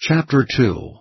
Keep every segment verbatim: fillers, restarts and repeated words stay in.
Chapter two.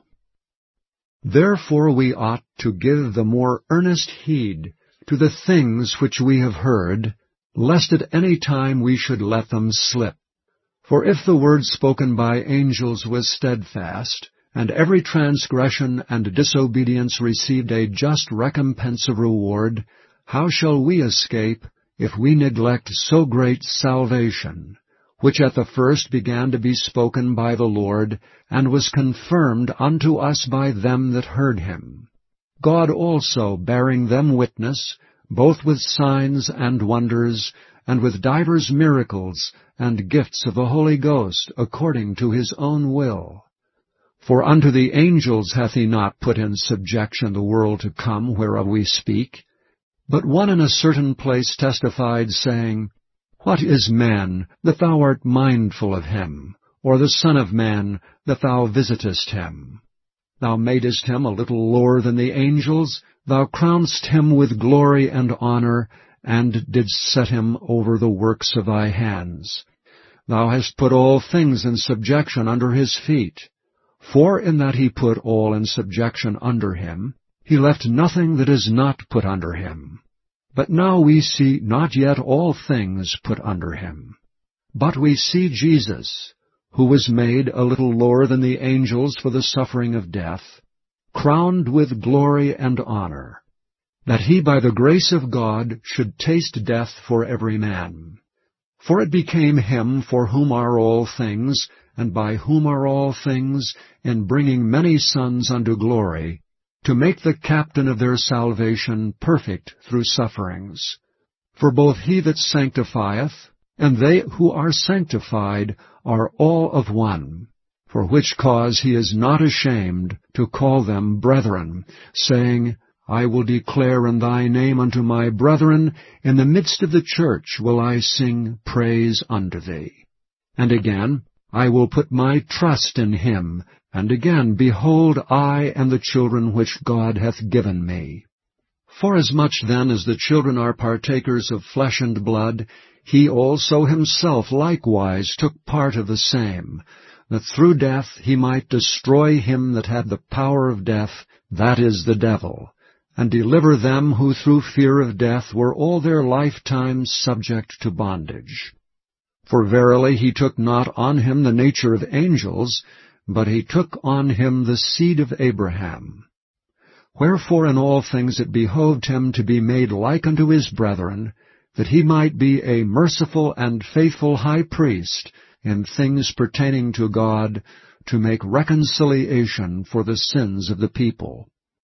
Therefore we ought to give the more earnest heed to the things which we have heard, lest at any time we should let them slip. For if the word spoken by angels was steadfast, and every transgression and disobedience received a just recompense of reward, how shall we escape if we neglect so great salvation, which at the first began to be spoken by the Lord, and was confirmed unto us by them that heard him? God also bearing them witness, both with signs and wonders, and with divers miracles, and gifts of the Holy Ghost, according to his own will. For unto the angels hath he not put in subjection the world to come whereof we speak. But one in a certain place testified, saying, What is man, that thou art mindful of him? Or the Son of man, that thou visitest him? Thou madest him a little lower than the angels, thou crownedst him with glory and honor, and didst set him over the works of thy hands. Thou hast put all things in subjection under his feet. For in that he put all in subjection under him, he left nothing that is not put under him. But now we see not yet all things put under him. But we see Jesus, who was made a little lower than the angels for the suffering of death, crowned with glory and honor, that he by the grace of God should taste death for every man. For it became him for whom are all things, and by whom are all things, in bringing many sons unto glory, to make the captain of their salvation perfect through sufferings. For both he that sanctifieth, and they who are sanctified, are all of one, for which cause he is not ashamed to call them brethren, saying, I will declare in thy name unto my brethren, in the midst of the church will I sing praise unto thee. And again, I will put my trust in him, and again, behold, I and the children which God hath given me. Forasmuch then as the children are partakers of flesh and blood, he also himself likewise took part of the same, that through death he might destroy him that had the power of death, that is, the devil, and deliver them who through fear of death were all their lifetime subject to bondage. For verily he took not on him the nature of angels, but he took on him the seed of Abraham. Wherefore in all things it behoved him to be made like unto his brethren, that he might be a merciful and faithful high priest in things pertaining to God, to make reconciliation for the sins of the people.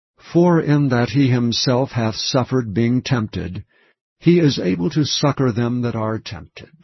For in that he himself hath suffered being tempted, he is able to succor them that are tempted.